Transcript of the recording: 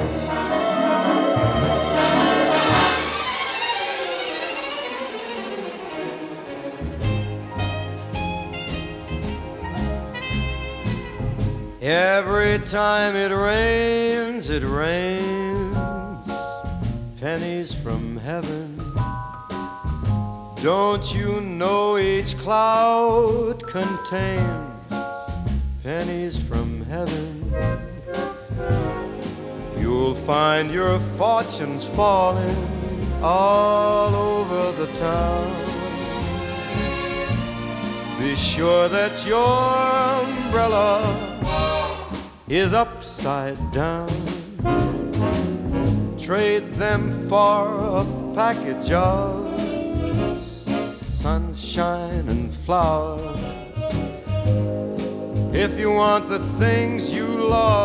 Every time it rains, pennies from heaven. Don't you know each cloud contains pennies from heaven? You'll find your fortunes falling all over the town. Be sure that your umbrella is upside down. Trade them for a package of sunshine and flowers. If you want the things you love,